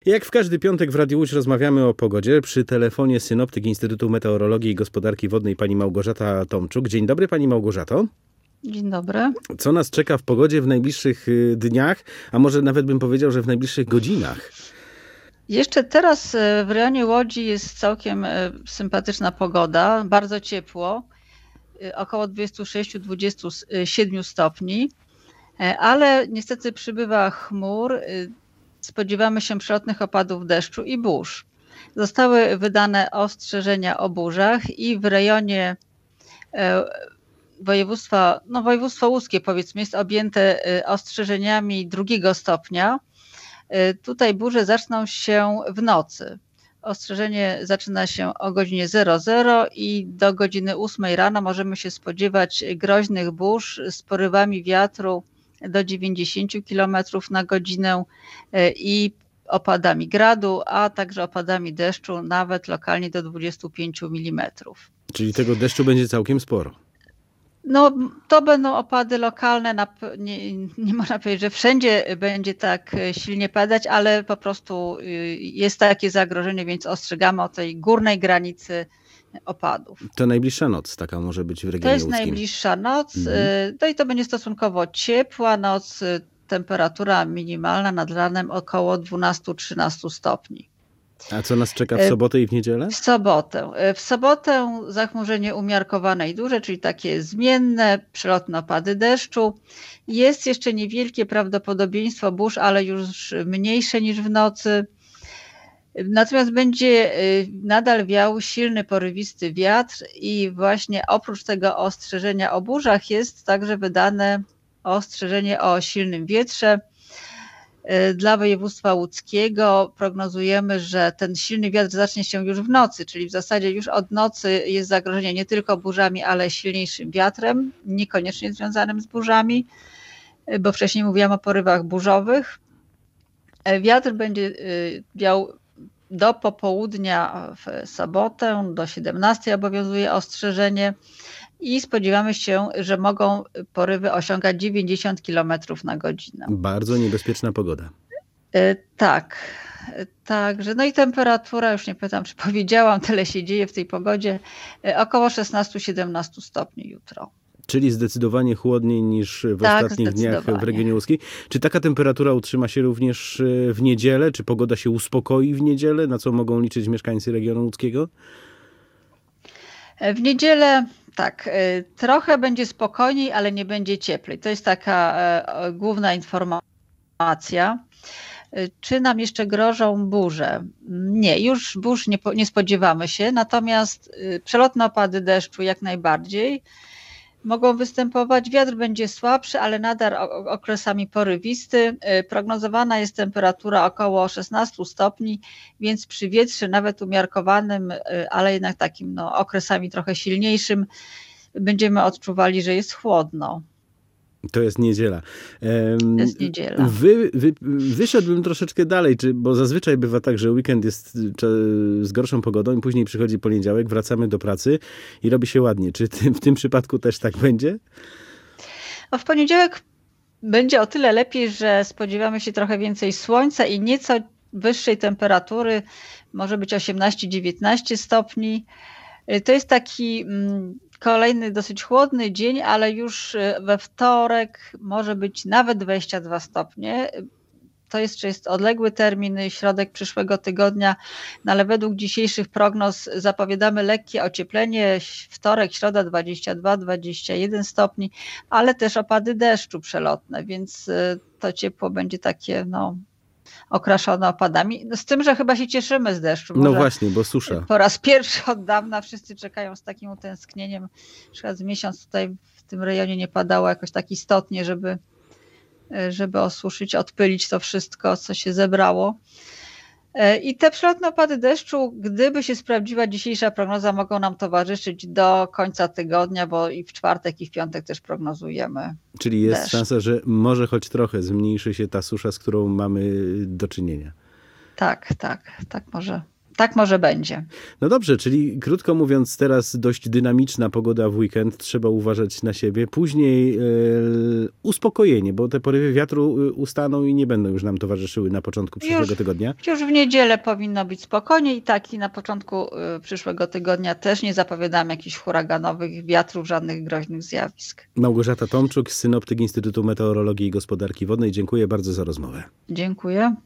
Jak w każdy piątek w Radiu Łódź rozmawiamy o pogodzie. Przy telefonie synoptyk Instytutu Meteorologii i Gospodarki Wodnej pani Małgorzata Tomczuk. Dzień dobry pani Małgorzato. Dzień dobry. Co nas czeka w pogodzie w najbliższych dniach, a może nawet bym powiedział, że w najbliższych godzinach? Jeszcze teraz w rejonie Łodzi jest całkiem sympatyczna pogoda, bardzo ciepło, około 26-27 stopni, ale niestety przybywa chmur, spodziewamy się przelotnych opadów deszczu i burz. Zostały wydane ostrzeżenia o burzach i w rejonie województwo łódzkie powiedzmy jest objęte ostrzeżeniami 2 stopnia. Tutaj burze zaczną się w nocy. Ostrzeżenie zaczyna się o godzinie 00 i do godziny 8 rano możemy się spodziewać groźnych burz z porywami wiatru do 90 km na godzinę i opadami gradu, a także opadami deszczu nawet lokalnie do 25 mm. Czyli tego deszczu będzie całkiem sporo. No, to będą opady lokalne, nie można powiedzieć, że wszędzie będzie tak silnie padać, ale po prostu jest takie zagrożenie, więc ostrzegamy o tej górnej granicy opadów. To najbliższa noc taka może być w regionie To jest łódzkim. najbliższa noc, no i to będzie stosunkowo ciepła noc, temperatura minimalna nad ranem około 12-13 stopni. A co nas czeka w sobotę i w niedzielę? W sobotę zachmurzenie umiarkowane i duże, czyli takie zmienne, przelotne opady deszczu. Jest jeszcze niewielkie prawdopodobieństwo burz, ale już mniejsze niż w nocy. Natomiast będzie nadal wiał silny, porywisty wiatr i właśnie oprócz tego ostrzeżenia o burzach jest także wydane ostrzeżenie o silnym wietrze. Dla województwa łódzkiego prognozujemy, że ten silny wiatr zacznie się już w nocy, czyli w zasadzie już od nocy jest zagrożenie nie tylko burzami, ale silniejszym wiatrem, niekoniecznie związanym z burzami, bo wcześniej mówiłam o porywach burzowych. Wiatr będzie wiał do popołudnia w sobotę, do 17 obowiązuje ostrzeżenie i spodziewamy się, że mogą porywy osiągać 90 km na godzinę. Bardzo niebezpieczna pogoda. Tak, także no i temperatura, już nie pytam, czy powiedziałam, tyle się dzieje w tej pogodzie, około 16-17 stopni jutro. Czyli zdecydowanie chłodniej niż w ostatnich dniach w regionie łódzkim. Czy taka temperatura utrzyma się również w niedzielę? Czy pogoda się uspokoi w niedzielę? Na co mogą liczyć mieszkańcy regionu łódzkiego? W niedzielę tak, trochę będzie spokojniej, ale nie będzie cieplej. To jest taka główna informacja. Czy nam jeszcze grożą burze? Nie, już burz nie spodziewamy się, natomiast przelotne opady deszczu jak najbardziej mogą występować. Wiatr będzie słabszy, ale nadal okresami porywisty. Prognozowana jest temperatura około 16 stopni, więc przy wietrze nawet umiarkowanym, ale jednak takim okresami trochę silniejszym, będziemy odczuwali, że jest chłodno. To jest niedziela. To jest niedziela. Wyszedłbym troszeczkę dalej, bo zazwyczaj bywa tak, że weekend jest z gorszą pogodą i później przychodzi poniedziałek, wracamy do pracy i robi się ładnie. Czy w tym przypadku też tak będzie? No w poniedziałek będzie o tyle lepiej, że spodziewamy się trochę więcej słońca i nieco wyższej temperatury, może być 18-19 stopni. To jest taki kolejny dosyć chłodny dzień, ale już we wtorek może być nawet 22 stopnie. To jeszcze jest odległy termin, środek przyszłego tygodnia, no ale według dzisiejszych prognoz zapowiadamy lekkie ocieplenie. Wtorek, środa 22-21 stopni, ale też opady deszczu przelotne, więc to ciepło będzie takie okraszone opadami. Z tym, że chyba się cieszymy z deszczu. No właśnie, bo susza. Po raz pierwszy od dawna wszyscy czekają z takim utęsknieniem. Na przykład z miesiąc tutaj w tym rejonie nie padało jakoś tak istotnie, żeby osuszyć, odpylić to wszystko, co się zebrało. I te przelotne opady deszczu, gdyby się sprawdziła dzisiejsza prognoza, mogą nam towarzyszyć do końca tygodnia, bo i w czwartek, i w piątek też prognozujemy. Czyli jest deszcz. szansa, że może choć trochę zmniejszy się ta susza, z którą mamy do czynienia. Tak tak może będzie. No dobrze, czyli krótko mówiąc, teraz dość dynamiczna pogoda w weekend, trzeba uważać na siebie. Później uspokojenie, bo te porywy wiatru ustaną i nie będą już nam towarzyszyły na początku przyszłego tygodnia. Już w niedzielę powinno być spokojnie i tak i na początku przyszłego tygodnia też nie zapowiadamy jakichś huraganowych wiatrów, żadnych groźnych zjawisk. Małgorzata Tomczuk, synoptyk Instytutu Meteorologii i Gospodarki Wodnej. Dziękuję bardzo za rozmowę. Dziękuję.